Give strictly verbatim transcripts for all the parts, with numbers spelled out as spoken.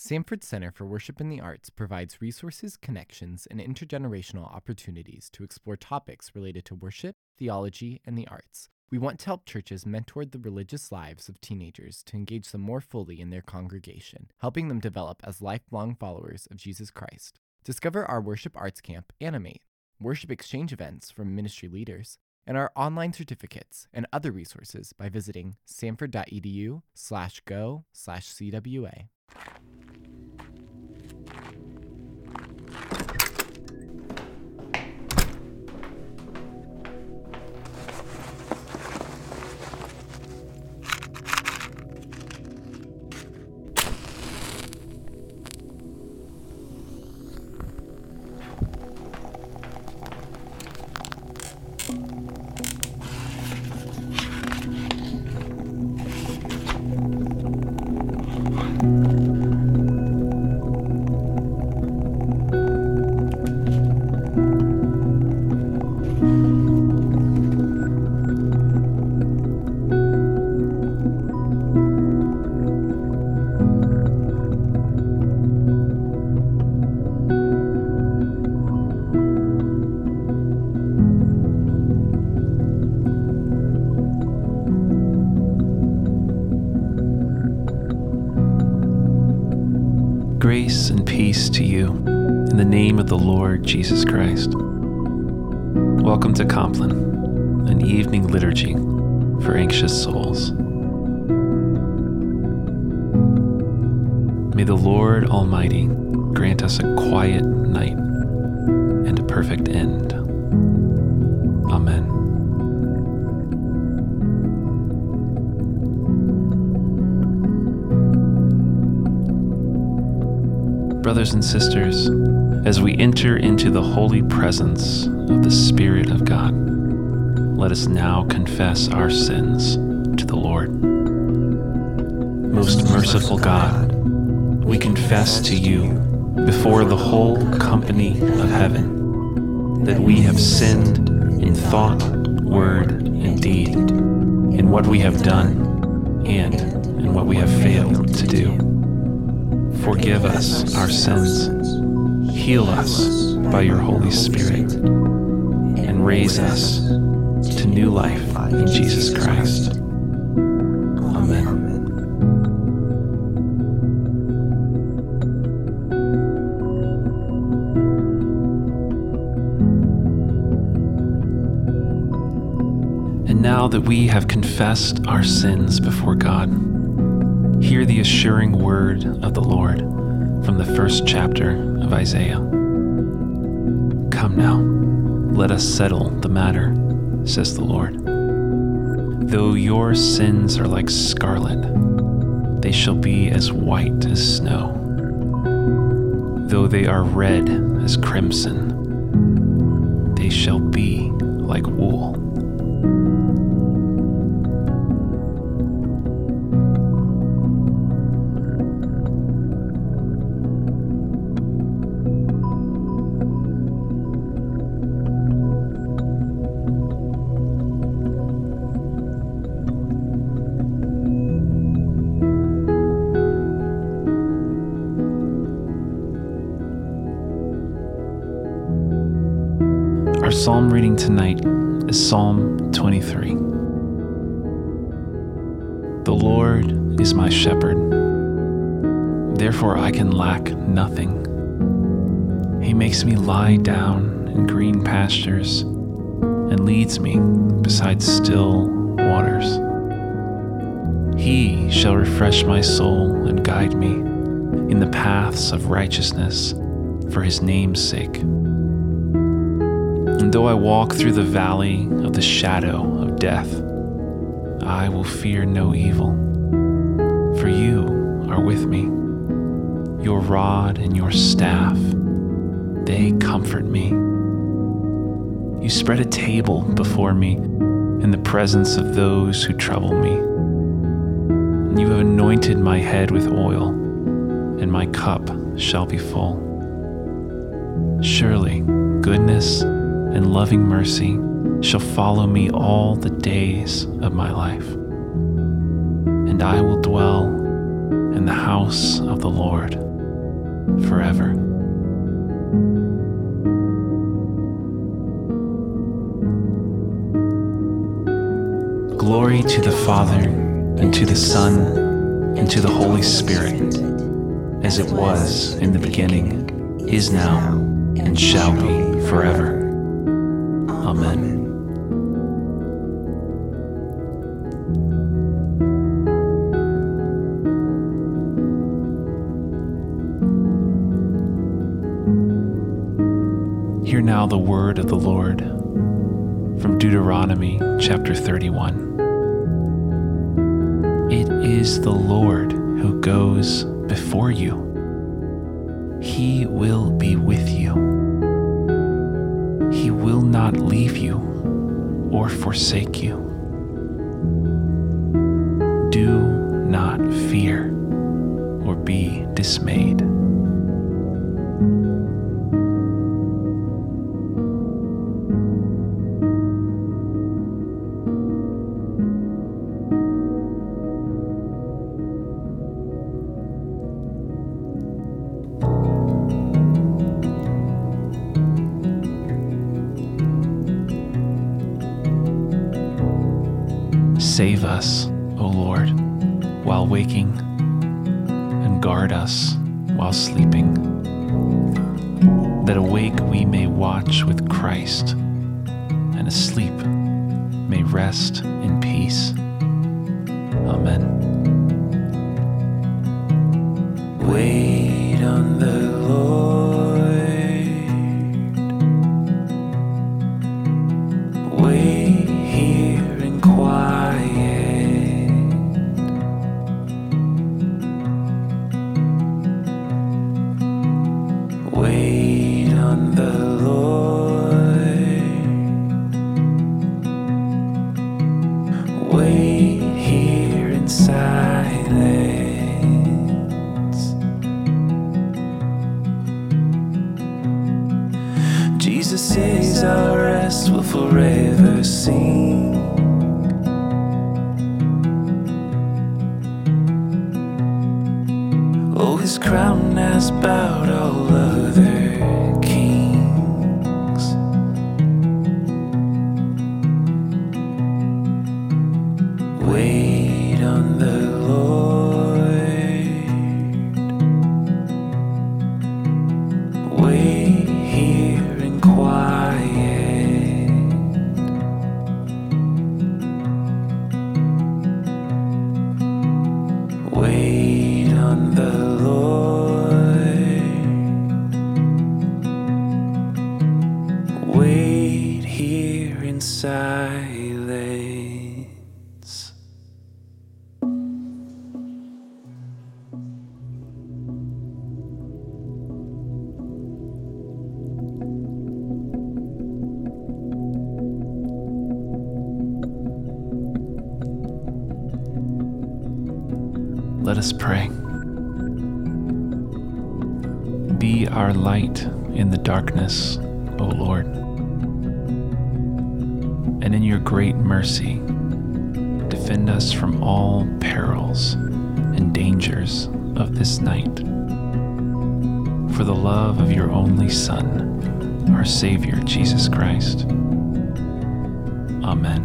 Samford Center for Worship and the Arts provides resources, connections, and intergenerational opportunities to explore topics related to worship, theology, and the arts. We want to help churches mentor the religious lives of teenagers to engage them more fully in their congregation, helping them develop as lifelong followers of Jesus Christ. Discover our Worship Arts Camp, Animate, worship exchange events from ministry leaders, and our online certificates and other resources by visiting samford.edu slash go slash CWA. Grace and peace to you, in the name of the Lord Jesus Christ. Welcome to Compline, an evening liturgy for anxious souls. May the Lord Almighty grant us a quiet night and a perfect end. Amen. Brothers and sisters, as we enter into the holy presence of the Spirit of God, let us now confess our sins to the Lord. Most merciful God, we confess to you before the whole company of heaven that we have sinned in thought, word, and deed, in what we have done and in what we have failed to do. Forgive us our sins, heal us by your Holy Spirit, and raise us to new life in Jesus Christ. Amen. And now that we have confessed our sins before God, hear the assuring word of the Lord from the first chapter of Isaiah. Come now, let us settle the matter, says the Lord. Though your sins are like scarlet, they shall be as white as snow. Though they are red as crimson, they shall be like wool. Our psalm reading tonight is Psalm twenty-three. The Lord is my shepherd, therefore I can lack nothing. He makes me lie down in green pastures and leads me beside still waters. He shall refresh my soul and guide me in the paths of righteousness for his name's sake. And though I walk through the valley of the shadow of death, I will fear no evil, for you are with me. Your rod and your staff, they comfort me. You spread a table before me in the presence of those who trouble me. And you have anointed my head with oil, and my cup shall be full. Surely goodness and loving mercy shall follow me all the days of my life, and I will dwell in the house of the Lord forever. Glory to the Father, and to the Son, and to the Holy Spirit, as it was in the beginning, is now, and shall be forever. Amen. Hear now the word of the Lord from Deuteronomy chapter thirty-one. It is the Lord who goes before you. He will be with you. He will not leave you or forsake you. Do not fear or be dismayed. Save us, O Lord, while waking, and guard us while sleeping, that awake we may watch with Christ, and asleep may rest in peace. Amen. Wait on the Lord. Wait here in quiet. Wait on the Lord. Wait here in silence. Jesus is our rest, will forever sing. Oh, his crown has bowed all other kings. Wait on the Lord. Wait here in quiet. Wait on the Lord. Wait here in silence. Let us pray. Be our light in the darkness, O Lord, and in your great mercy, defend us from all perils and dangers of this night. For the love of your only Son, our Savior, Jesus Christ. Amen.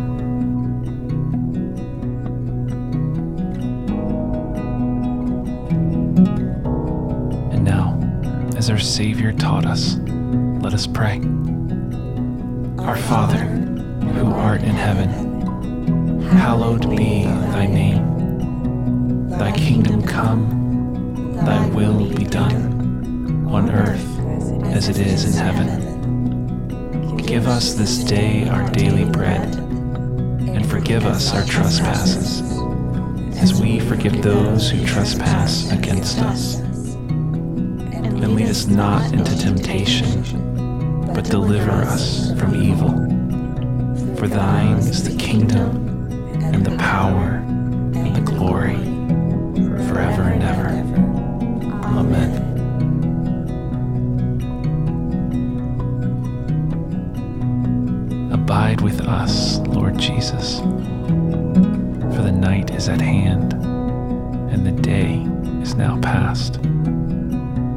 As our Savior taught us, let us pray. Our Father, who art in heaven, hallowed be thy name. Thy kingdom come, thy will be done, on earth as it is in heaven. Give us this day our daily bread, and forgive us our trespasses, as we forgive those who trespass against us. And lead us not into temptation, but deliver us from evil. For thine is the kingdom, and the power, and the glory, forever and ever. Amen. Abide with us, Lord Jesus, for the night is at hand, and the day is now past.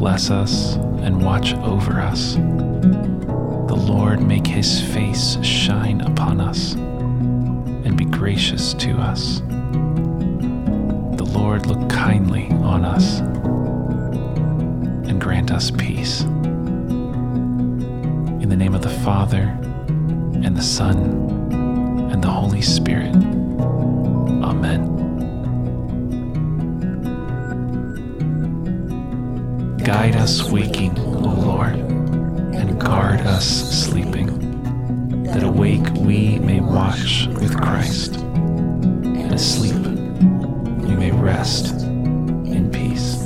bless us and watch over us. The Lord make his face shine upon us and be gracious to us. The Lord look kindly on us and grant us peace. In the name of the Father, and the Son, and the Holy Spirit. Amen. Guide us waking, O Lord, and guard us sleeping, that awake we may watch with Christ, and asleep we may rest in peace.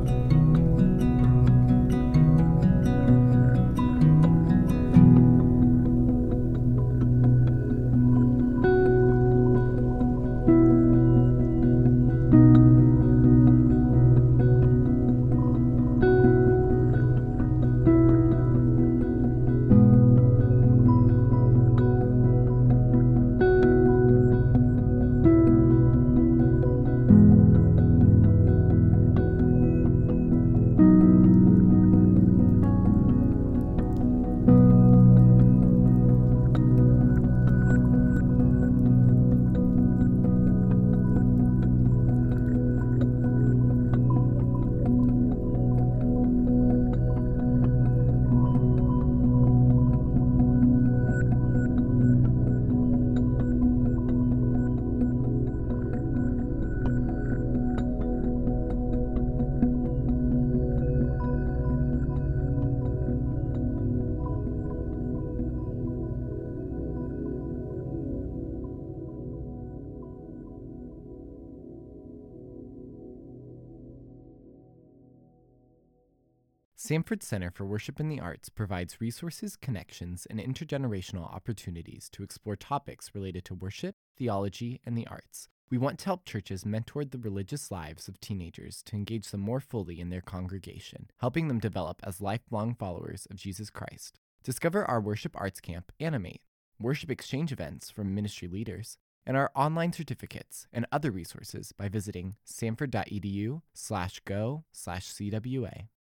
Samford Center for Worship in the Arts provides resources, connections, and intergenerational opportunities to explore topics related to worship, theology, and the arts. We want to help churches mentor the religious lives of teenagers to engage them more fully in their congregation, helping them develop as lifelong followers of Jesus Christ. Discover our Worship Arts Camp, Animate, worship exchange events from ministry leaders, and our online certificates and other resources by visiting samford.edu slash go slash CWA.